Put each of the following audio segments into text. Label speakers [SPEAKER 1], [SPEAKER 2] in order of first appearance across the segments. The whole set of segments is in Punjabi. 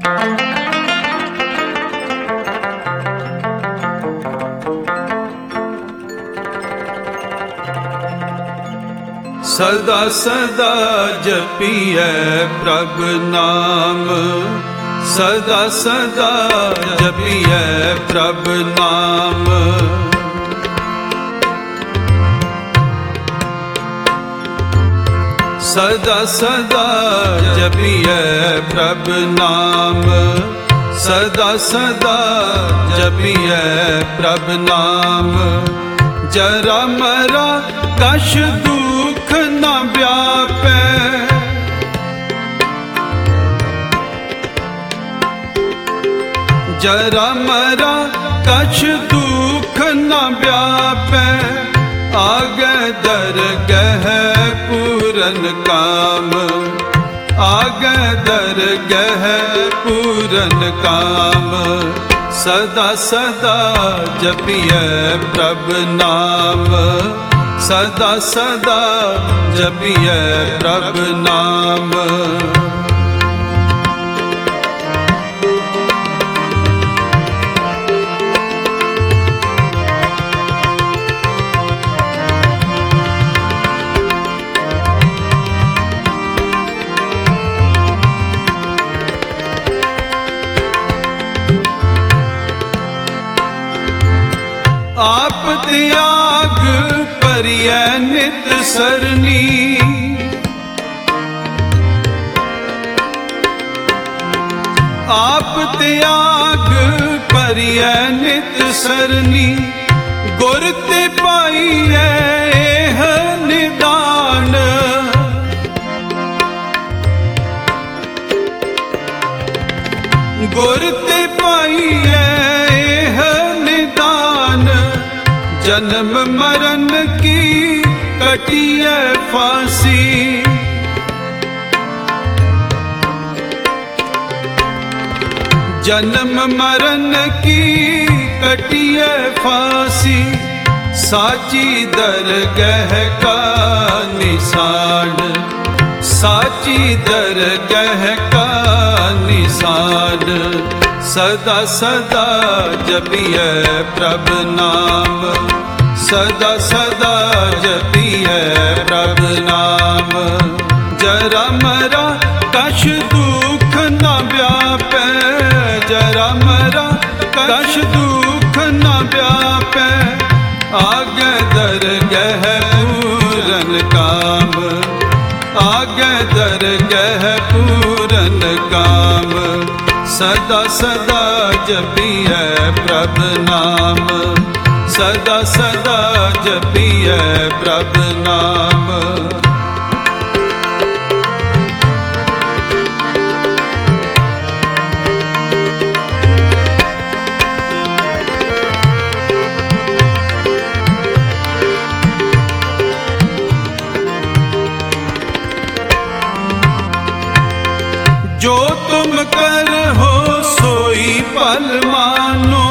[SPEAKER 1] ਸਦਾ ਸਦਾ ਜਪੀਐ ਪ੍ਰਭ ਨਾਮ, ਸਦਾ ਸਦਾ ਜਪੀਐ ਪ੍ਰਭ ਨਾਮ। ਸਦਾ ਸਦਾ ਜਪੀਐ ਪ੍ਰਭ ਨਾਮ, ਸਦਾ ਸਦਾ ਜਪੀਐ ਪ੍ਰਭ ਨਾਮ। ਜਰਾ ਮਰਾ ਕਛ ਦੁਖ ਨਾ ਵਿਆਪੈ, ਜਰਾ ਮਰਾ ਕਛ ਦੁਖ ਨਾ ਵਿਆਪੈ। ਆਗੈ ਦਰਗਹ ਪੂਰਨ ਕਾਮ, ਆਗੈ ਦਰਗਹ ਪੂਰਨ ਕਾਮ। ਸਦਾ ਸਦਾ ਜਪੀਐ ਪ੍ਰਭ ਨਾਮ, ਸਦਾ ਸਦਾ ਜਪੀਐ ਪ੍ਰਭ ਨਾਮ। ਆਪ ਤਿਆਗ ਭਰੀਐ ਨਿਤ ਸਰਨੀ, ਆਪ ਤਿਆਗ ਭਰੀਐ ਨਿਤ ਸਰਨੀ। ਗੁਰ ਤੇ ਪਾਈਐ ਇਹ ਨਿਦਾਨ, ਗੁਰ ਤੇ ਪਾਈਐ ਇਹ ਨਿਦਾਨ। ਜਨਮ ਮਰਨ ਕੀ ਕਟਿਐ ਫਾਂਸੀ, ਜਨਮ ਮਰਨ ਕੀ ਕਟਿਐ ਫਾਂਸੀ। ਸਾਚੀ ਦਰਗਹ ਕਾ ਨਿਸ਼ਾਨ, ਸਾਚੀ ਦਰਗਹ ਕਾ ਨਿਸ਼ਾਨ। ਸਦਾ ਸਦਾ ਜਪੀਐ ਪ੍ਰਭ ਨਾਮ, ਸਦਾ ਸਦਾ ਜਪੀਐ ਪ੍ਰਭ ਨਾਮ। ਜਰਾ ਮਰਾ ਕਛ ਦੁਖ ਨਾ ਵਿਆਪੈ, ਜਰਾ ਮਰਾ ਕਛ ਦੁਖ ਨਾ ਵਿਆਪੈ। ਆਗੈ ਦਰਗਹ ਪੂਰਨ ਕਾਮ, ਆਗੈ ਦਰਗਹ ਪੂਰਨ ਕਾਮ। ਸਦਾ ਸਦਾ ਜਪੀਐ ਪ੍ਰਭ ਨਾਮ, ਸਦਾ ਸਦਾ ਜਪੀਐ ਪ੍ਰਭ ਨਾਮ। ਜੋ ਤੁਮ ਕਰਹੁ ਸੋਈ ਭਲ ਮਾਨੋ,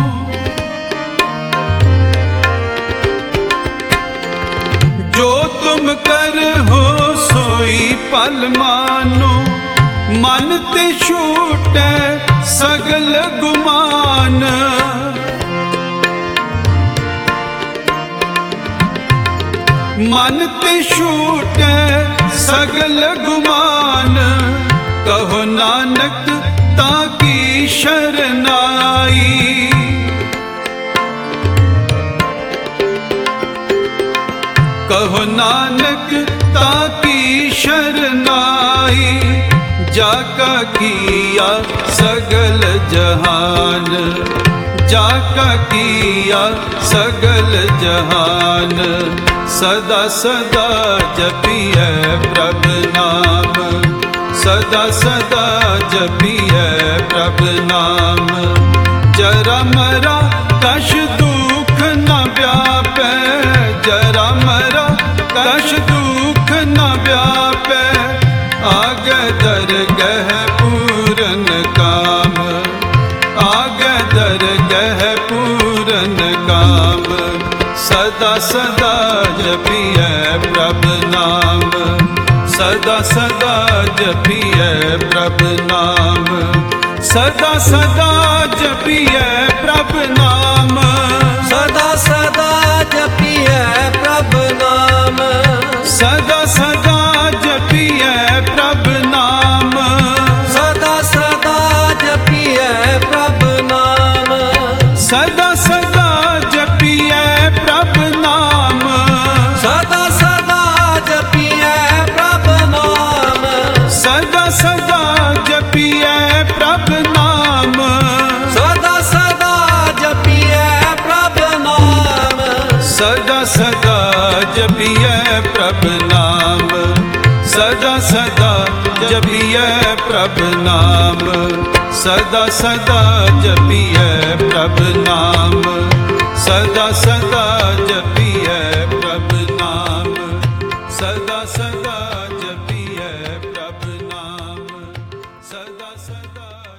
[SPEAKER 1] ਜੋ ਤੁਮ ਕਰਹੁ ਸੋਈ ਭਲ ਮਾਨੋ। ਮਨ ਤੇ ਛੂਟੈ ਸਗਲ ਗੁਮਾਨ, ਮਨ ਤੇ ਛੂਟੈ ਸਗਲ ਗੁਮਾਨ। ਕਹੋ ਨਾਨਕ ਤਾਂ ਕੀ ਸ਼ਰਨਾਈ, ਕਹੋ ਨਾਨਕ ਤਾਂ ਕੀ ਸ਼ਰਨਾਈ। ਜਾ ਕਾ ਕੀਆ ਸਗਲ ਜਹਾਨ, ਜਾ ਕਾ ਕੀਆ ਸਗਲ ਜਹਾਨ। ਸਦਾ ਸਦਾ ਜਪੀਐ ਪ੍ਰਭ ਨਾਮ, ਸਦਾ ਸਦਾ ਜਪੀਐ ਪ੍ਰਭ ਨਾਮ। ਜਰਾ ਮਰਾ ਕਛ ਦੁਖ ਨਾ ਵਿਆਪੈ, ਜਰਾ ਮਰਾ ਕਛ ਦੁਖ ਨਾ ਵਿਆਪੈ। ਆਗੈ ਦਰਗਹ ਪੂਰਨ ਕਾਮ, ਆਗੈ ਦਰਗਹ ਪੂਰਨ ਕਾਮ। ਸਦਾ ਸਦਾ ਜਪੀਐ ਪ੍ਰਭ ਨਾਮ, ਸਦਾ ਸਦਾ ਜਪੀਐ ਪ੍ਰਭ ਨਾਮ। ਸਦਾ ਸਦਾ ਜਪੀਐ ਪ੍ਰਭ ਨਾਮ,
[SPEAKER 2] ਸਦਾ ਸਦਾ ਜਪੀਐ ਪ੍ਰਭ ਨਾਮ,
[SPEAKER 1] ਸਦਾ ਸਦਾ ਜਪੀਐ ਪ੍ਰਭ ਨਾਮ,
[SPEAKER 2] ਸਦਾ ਸਦਾ ਜਪੀਐ ਪ੍ਰਭ ਨਾਮ,
[SPEAKER 1] ਸਦਾ ਸਦਾ ਜਪੀਐ ਪ੍ਰਭ ਨਾਮ,
[SPEAKER 2] ਸਦਾ ਸਦਾ ਜਪੀਐ ਪ੍ਰਭ ਨਾਮ,
[SPEAKER 1] ਸਦਾ ਸਦਾ ਜਪੀਐ ਪ੍ਰਭ ਨਾਮ,
[SPEAKER 2] ਸਦਾ ਸਦਾ ਜਪੀਐ ਪ੍ਰਭ ਨਾਮ,
[SPEAKER 1] ਸਦਾ ਸਦਾ ਜਪੀਐ ਪ੍ਰਭ ਨਾਮ, ਸਦਾ ਸਦਾ ਜਪੀਐ ਪ੍ਰਭ ਨਾਮ, ਸਦਾ ਸਦਾ ਜਪੀਐ ਪ੍ਰਭ ਨਾਮ, ਸਦਾ ਸਦਾ ਜਪੀਐ ਪ੍ਰਭ ਨਾਮ, ਸਦਾ ਸਦਾ ਜਪੀਐ ਪ੍ਰਭ ਨਾਮ, ਸਦਾ ਸਦਾ